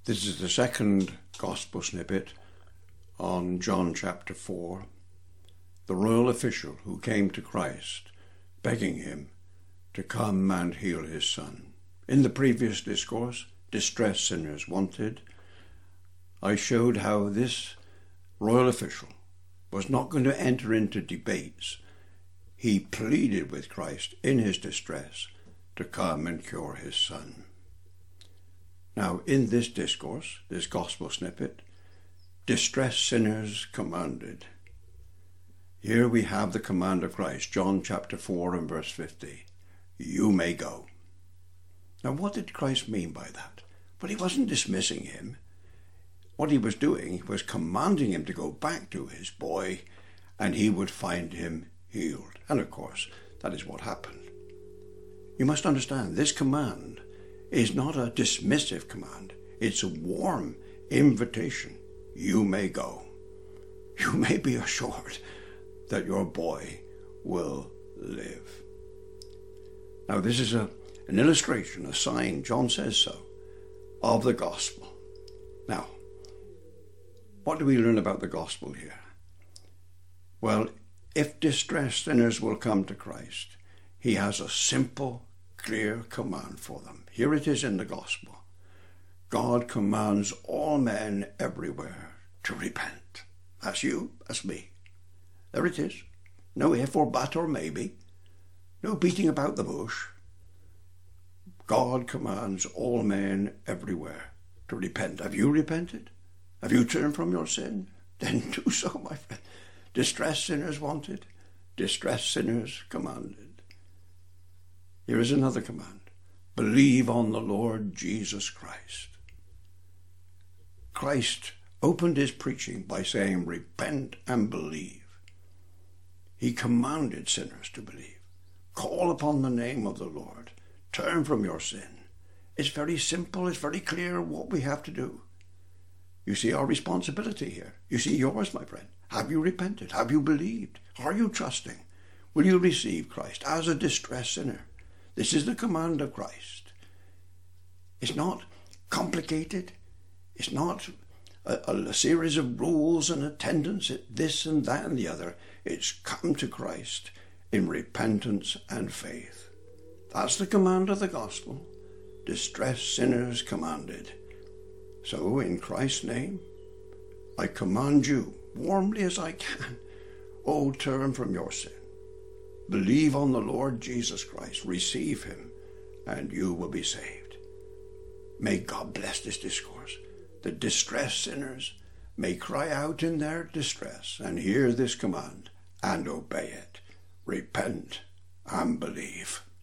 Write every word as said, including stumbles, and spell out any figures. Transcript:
This is the second gospel snippet on John chapter four, the royal official who came to Christ, begging him to come and heal his son. In the previous discourse, Distressed Sinners Wanted, I showed how this royal official was not going to enter into debates. He pleaded with Christ in his distress to come and cure his son. Now, in this discourse, this gospel snippet, distressed sinners commanded. Here we have the command of Christ, John chapter four and verse fifty. You may go. Now, what did Christ mean by that? Well, he wasn't dismissing him. What he was doing was commanding him to go back to his boy, and he would find him healed. And of course, that is what happened. You must understand, this command is not a dismissive command. It's a warm invitation. You may go. You may be assured that your boy will live. Now, this is a, an illustration, a sign, John says so, of the gospel. Now, what do we learn about the gospel here? Well, if distressed sinners will come to Christ, he has a simple, clear command for them. Here it is in the gospel. God commands all men everywhere to repent. That's you, that's me. There it is. No if or but or maybe. No beating about the bush. God commands all men everywhere to repent. Have you repented? Have you turned from your sin? Then do so, my friend. Distressed sinners wanted, distressed sinners commanded. Here is another command. Believe on the Lord Jesus Christ. Christ opened his preaching by saying, repent and believe. He commanded sinners to believe. Call upon the name of the Lord. Turn from your sin. It's very simple. It's very clear what we have to do. You see our responsibility here. You see yours, my friend. Have you repented? Have you believed? Are you trusting? Will you receive Christ as a distressed sinner? This is the command of Christ. It's not complicated. It's not a, a series of rules and attendance at this and that and the other. It's come to Christ in repentance and faith. That's the command of the gospel. Distressed sinners commanded. So, in Christ's name, I command you, warmly as I can, oh, turn from your sin. Believe on the Lord Jesus Christ. Receive him, and you will be saved. May God bless this discourse. The distressed sinners may cry out in their distress and hear this command and obey it. Repent and believe.